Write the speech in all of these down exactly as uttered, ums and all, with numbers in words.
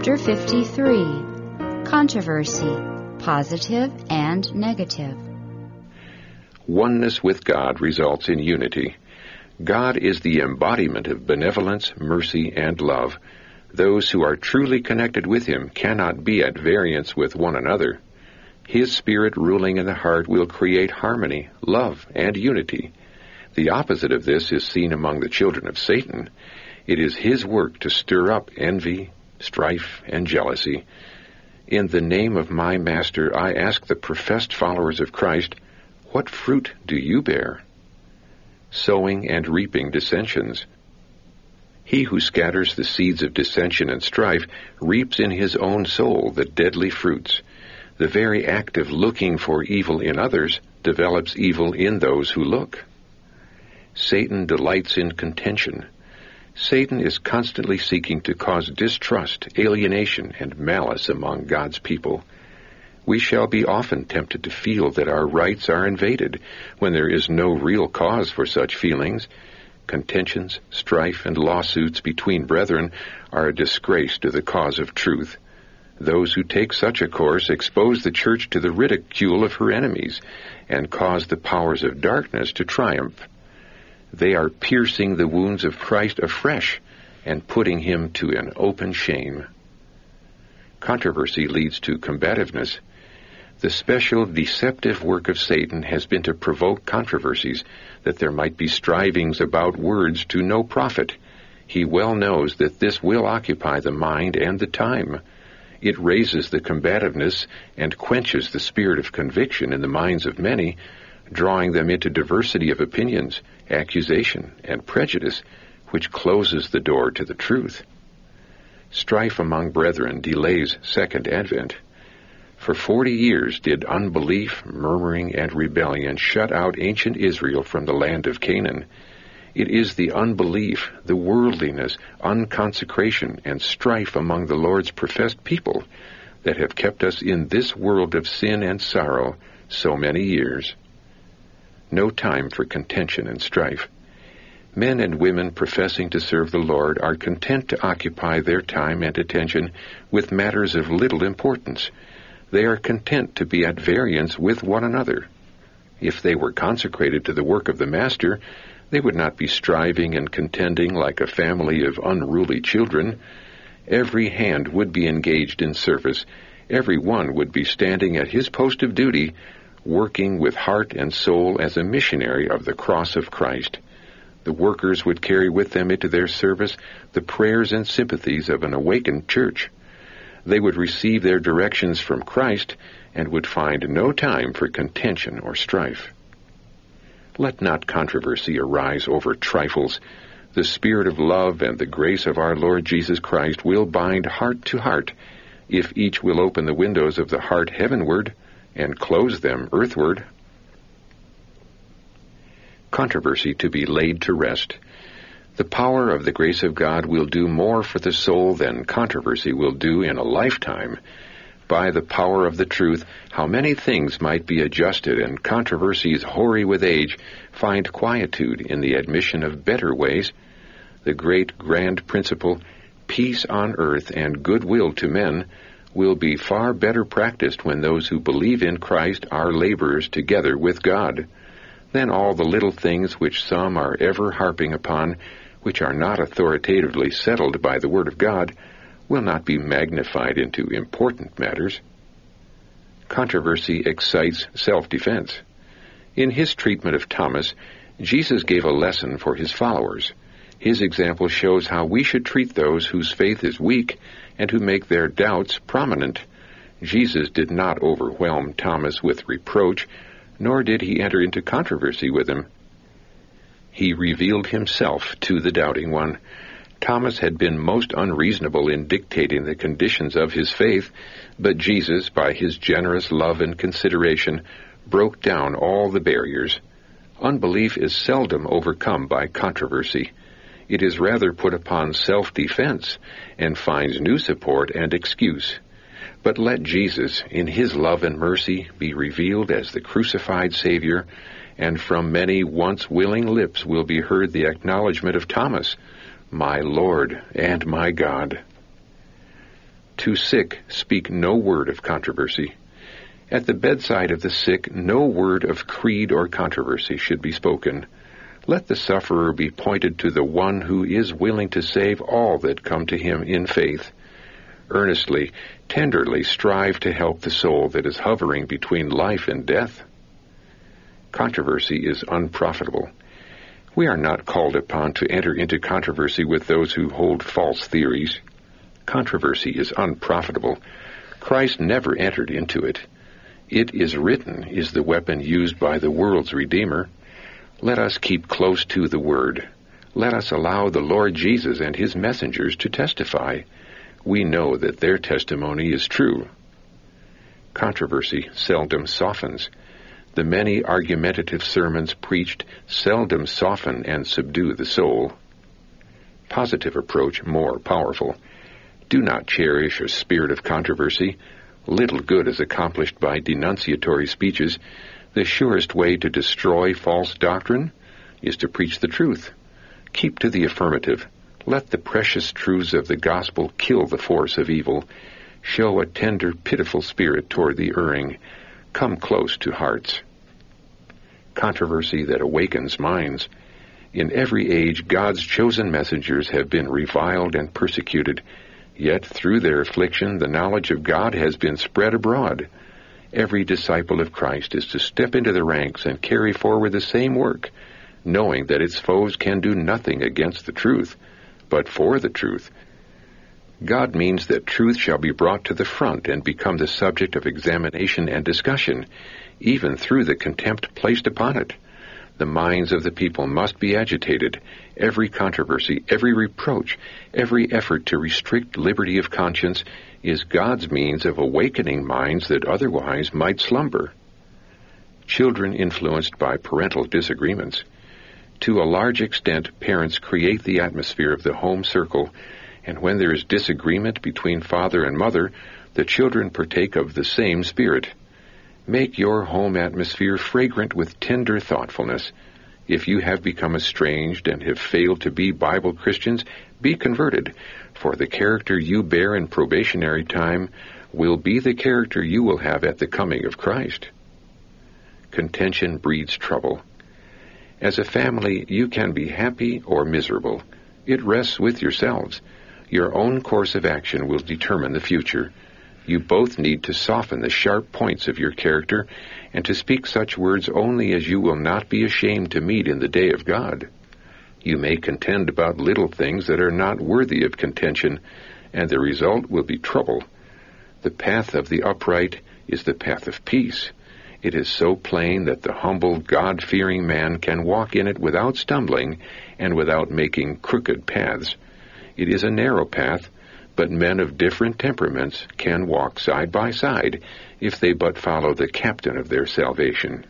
Chapter fifty-three. Controversy, Positive and Negative. Oneness with God results in unity. God is the embodiment of benevolence, mercy, and love. Those who are truly connected with Him cannot be at variance with one another. His Spirit ruling in the heart will create harmony, love, and unity. The opposite of this is seen among the children of Satan. It is his work to stir up envy, strife, and jealousy. In the name of my Master, I ask the professed followers of Christ, what fruit do you bear? Sowing and reaping dissensions. He who scatters the seeds of dissension and strife reaps in his own soul the deadly fruits. The very act of looking for evil in others develops evil in those who look. Satan delights in contention. Satan is constantly seeking to cause distrust, alienation, and malice among God's people. We shall be often tempted to feel that our rights are invaded when there is no real cause for such feelings. Contentions, strife, and lawsuits between brethren are a disgrace to the cause of truth. Those who take such a course expose the church to the ridicule of her enemies and cause the powers of darkness to triumph. They are piercing the wounds of Christ afresh and putting Him to an open shame. Controversy leads to combativeness. The special deceptive work of Satan has been to provoke controversies, that there might be strivings about words to no profit. He well knows that this will occupy the mind and the time. It raises the combativeness and quenches the spirit of conviction in the minds of many, drawing them into diversity of opinions, accusation, and prejudice, which closes the door to the truth. Strife among brethren delays Second Advent. For forty years did unbelief, murmuring, and rebellion shut out ancient Israel from the land of Canaan. It is the unbelief, the worldliness, unconsecration, and strife among the Lord's professed people that have kept us in this world of sin and sorrow so many years. No time for contention and strife. Men and women professing to serve the Lord are content to occupy their time and attention with matters of little importance. They are content to be at variance with one another. If they were consecrated to the work of the Master, they would not be striving and contending like a family of unruly children. Every hand would be engaged in service. Every one would be standing at his post of duty, working with heart and soul as a missionary of the cross of Christ. The workers would carry with them into their service the prayers and sympathies of an awakened church. They would receive their directions from Christ and would find no time for contention or strife. Let not controversy arise over trifles. The Spirit of love and the grace of our Lord Jesus Christ will bind heart to heart, if each will open the windows of the heart heavenward and close them earthward. Controversy to be laid to rest. The power of the grace of God will do more for the soul than controversy will do in a lifetime. By the power of the truth, how many things might be adjusted, and controversies hoary with age find quietude in the admission of better ways. The great grand principle, peace on earth and goodwill to men, will be far better practiced when those who believe in Christ are laborers together with God. Then all the little things which some are ever harping upon, which are not authoritatively settled by the Word of God, will not be magnified into important matters. Controversy excites self-defense. In his treatment of Thomas, Jesus gave a lesson for his followers. His example shows how we should treat those whose faith is weak and who make their doubts prominent. Jesus did not overwhelm Thomas with reproach, nor did he enter into controversy with him. He revealed himself to the doubting one. Thomas had been most unreasonable in dictating the conditions of his faith, but Jesus, by his generous love and consideration, broke down all the barriers. Unbelief is seldom overcome by controversy. It is rather put upon self-defense and finds new support and excuse. But let Jesus, in his love and mercy, be revealed as the crucified Savior, and from many once willing lips will be heard the acknowledgement of Thomas, my Lord and my God. To sick, speak no word of controversy. At the bedside of the sick, no word of creed or controversy should be spoken. Let the sufferer be pointed to the one who is willing to save all that come to him in faith. Earnestly, tenderly strive to help the soul that is hovering between life and death. Controversy is unprofitable. We are not called upon to enter into controversy with those who hold false theories. Controversy is unprofitable. Christ never entered into it. It is written is the weapon used by the world's Redeemer. Let us keep close to the Word. Let us allow the Lord Jesus and His messengers to testify. We know that their testimony is true. Controversy seldom softens. The many argumentative sermons preached seldom soften and subdue the soul. Positive approach more powerful. Do not cherish a spirit of controversy. Little good is accomplished by denunciatory speeches. The surest way to destroy false doctrine is to preach the truth. Keep to the affirmative. Let the precious truths of the gospel kill the force of evil. Show a tender, pitiful spirit toward the erring. Come close to hearts. Controversy that awakens minds. In every age, God's chosen messengers have been reviled and persecuted. Yet through their affliction, the knowledge of God has been spread abroad. Every disciple of Christ is to step into the ranks and carry forward the same work, knowing that its foes can do nothing against the truth, but for the truth. God means that truth shall be brought to the front and become the subject of examination and discussion, even through the contempt placed upon it. The minds of the people must be agitated. Every controversy, every reproach, every effort to restrict liberty of conscience is God's means of awakening minds that otherwise might slumber. Children influenced by parental disagreements. To a large extent, parents create the atmosphere of the home circle, and when there is disagreement between father and mother, the children partake of the same spirit. Make your home atmosphere fragrant with tender thoughtfulness. If you have become estranged and have failed to be Bible Christians, be converted, for the character you bear in probationary time will be the character you will have at the coming of Christ. Contention breeds trouble. As a family, you can be happy or miserable. It rests with yourselves. Your own course of action will determine the future. You both need to soften the sharp points of your character and to speak such words only as you will not be ashamed to meet in the day of God. You may contend about little things that are not worthy of contention, and the result will be trouble. The path of the upright is the path of peace. It is so plain that the humble, God-fearing man can walk in it without stumbling and without making crooked paths. It is a narrow path, but men of different temperaments can walk side by side if they but follow the captain of their salvation.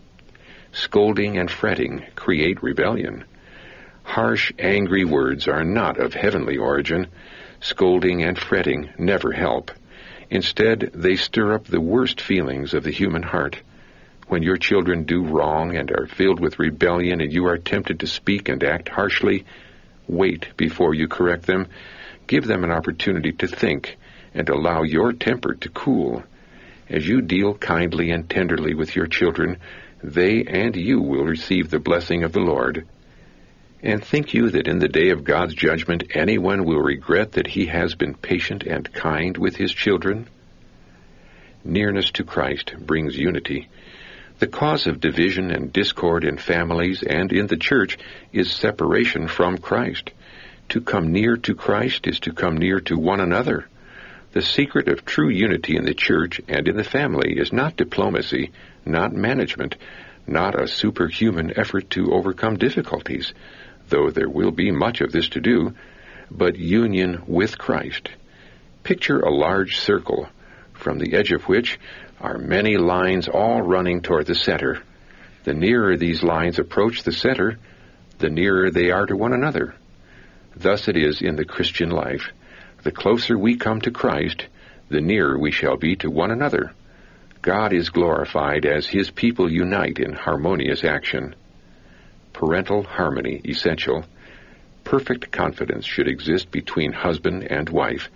Scolding and fretting create rebellion. Harsh, angry words are not of heavenly origin. Scolding and fretting never help. Instead, they stir up the worst feelings of the human heart. When your children do wrong and are filled with rebellion and you are tempted to speak and act harshly, wait before you correct them. Give them an opportunity to think and allow your temper to cool. As you deal kindly and tenderly with your children, they and you will receive the blessing of the Lord. And think you that in the day of God's judgment anyone will regret that he has been patient and kind with his children? Nearness to Christ brings unity. The cause of division and discord in families and in the church is separation from Christ. To come near to Christ is to come near to one another. The secret of true unity in the church and in the family is not diplomacy, not management, not a superhuman effort to overcome difficulties, though there will be much of this to do, but union with Christ. Picture a large circle, from the edge of which are many lines all running toward the center. The nearer these lines approach the center, the nearer they are to one another. Thus it is in the Christian life. The closer we come to Christ, the nearer we shall be to one another. God is glorified as His people unite in harmonious action. Parental harmony essential. Perfect confidence should exist between husband and wife.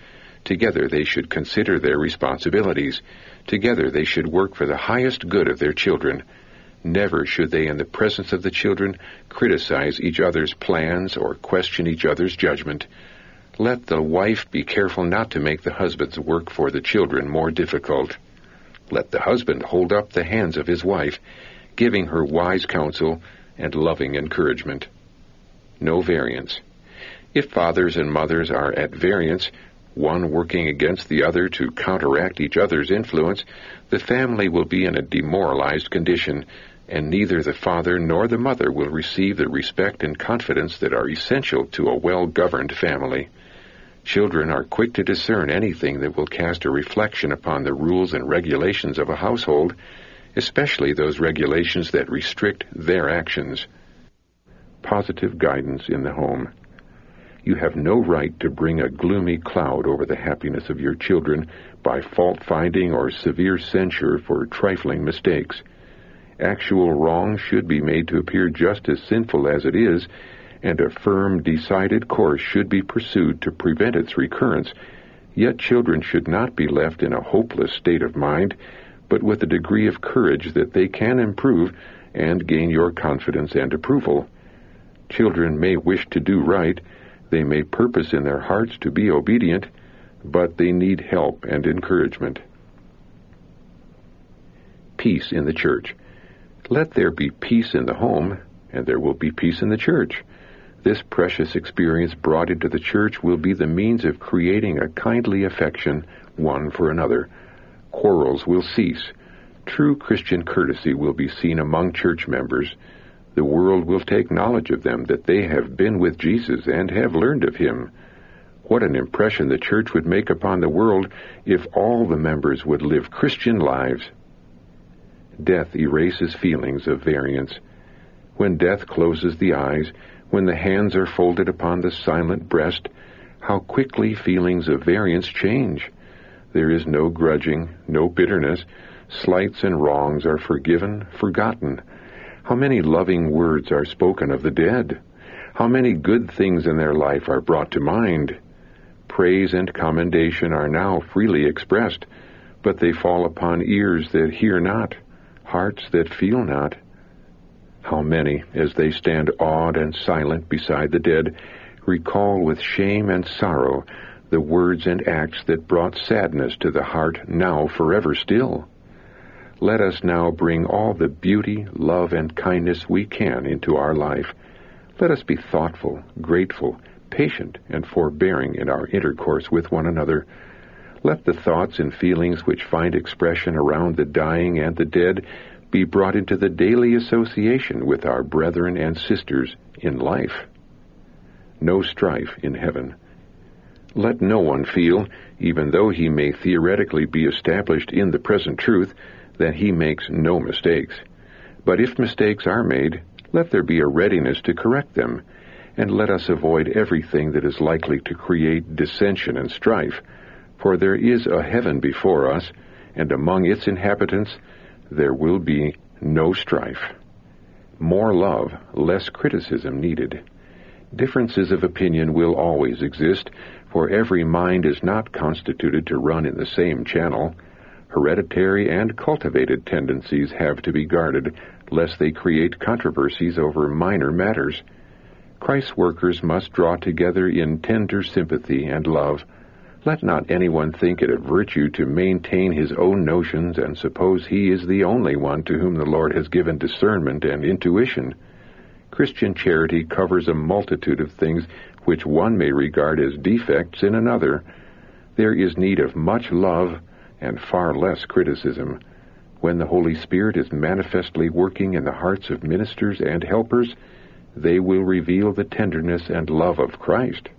Together they should consider their responsibilities. Together they should work for the highest good of their children. Never should they, in the presence of the children, criticize each other's plans or question each other's judgment. Let the wife be careful not to make the husband's work for the children more difficult. Let the husband hold up the hands of his wife, giving her wise counsel and loving encouragement. No variance. If fathers and mothers are at variance, one working against the other to counteract each other's influence, the family will be in a demoralized condition, and neither the father nor the mother will receive the respect and confidence that are essential to a well-governed family. Children are quick to discern anything that will cast a reflection upon the rules and regulations of a household, especially those regulations that restrict their actions. Positive guidance in the home. You have no right to bring a gloomy cloud over the happiness of your children by fault-finding or severe censure for trifling mistakes. Actual wrong should be made to appear just as sinful as it is, and a firm, decided course should be pursued to prevent its recurrence. Yet children should not be left in a hopeless state of mind, but with a degree of courage that they can improve and gain your confidence and approval. Children may wish to do right, they may purpose in their hearts to be obedient, but they need help and encouragement. Peace in the church. Let there be peace in the home, and there will be peace in the church. This precious experience brought into the church will be the means of creating a kindly affection one for another. Quarrels will cease. True Christian courtesy will be seen among church members. The world will take knowledge of them, that they have been with Jesus and have learned of him. What an impression the church would make upon the world if all the members would live Christian lives. Death erases feelings of variance. When death closes the eyes, when the hands are folded upon the silent breast, how quickly feelings of variance change. There is no grudging, no bitterness. Slights and wrongs are forgiven, forgotten. How many loving words are spoken of the dead? How many good things in their life are brought to mind? Praise and commendation are now freely expressed, but they fall upon ears that hear not, hearts that feel not. How many, as they stand awed and silent beside the dead, recall with shame and sorrow the words and acts that brought sadness to the heart now forever still. Let us now bring all the beauty, love, and kindness we can into our life. Let us be thoughtful, grateful, patient, and forbearing in our intercourse with one another. Let the thoughts and feelings which find expression around the dying and the dead be brought into the daily association with our brethren and sisters in life. No strife in heaven. Let no one feel, even though he may theoretically be established in the present truth, that he makes no mistakes. But if mistakes are made, let there be a readiness to correct them, and let us avoid everything that is likely to create dissension and strife, for there is a heaven before us, and among its inhabitants there will be no strife. More love, less criticism needed. Differences of opinion will always exist, for every mind is not constituted to run in the same channel. Hereditary and cultivated tendencies have to be guarded, lest they create controversies over minor matters. Christ's workers must draw together in tender sympathy and love. Let not anyone think it a virtue to maintain his own notions and suppose he is the only one to whom the Lord has given discernment and intuition. Christian charity covers a multitude of things which one may regard as defects in another. There is need of much love and far less criticism. When the Holy Spirit is manifestly working in the hearts of ministers and helpers, they will reveal the tenderness and love of Christ.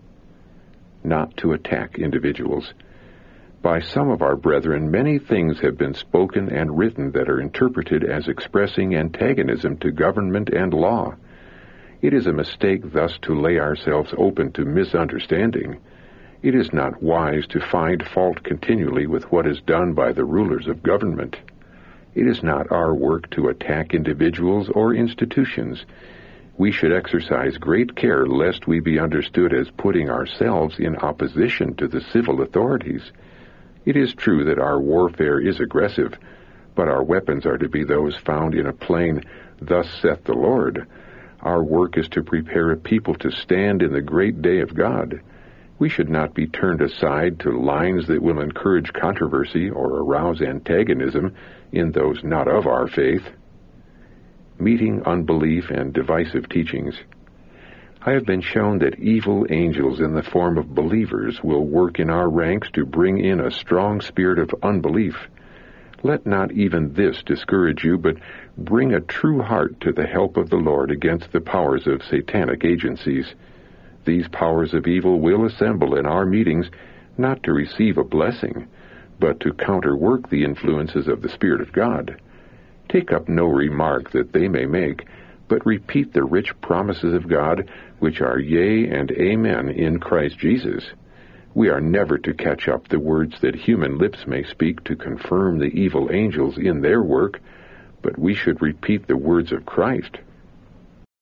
Not to attack individuals. By some of our brethren, many things have been spoken and written that are interpreted as expressing antagonism to government and law. It is a mistake thus to lay ourselves open to misunderstanding. It is not wise to find fault continually with what is done by the rulers of government. It is not our work to attack individuals or institutions. We should exercise great care lest we be understood as putting ourselves in opposition to the civil authorities. It is true that our warfare is aggressive, but our weapons are to be those found in a plain, "Thus saith the Lord." Our work is to prepare a people to stand in the great day of God. We should not be turned aside to lines that will encourage controversy or arouse antagonism in those not of our faith. Meeting unbelief and divisive teachings. I have been shown that evil angels in the form of believers will work in our ranks to bring in a strong spirit of unbelief. Let not even this discourage you, but bring a true heart to the help of the Lord against the powers of satanic agencies. These powers of evil will assemble in our meetings not to receive a blessing, but to counterwork the influences of the Spirit of God. Take up no remark that they may make, but repeat the rich promises of God, which are yea and amen in Christ Jesus. We are never to catch up the words that human lips may speak to confirm the evil angels in their work, but we should repeat the words of Christ.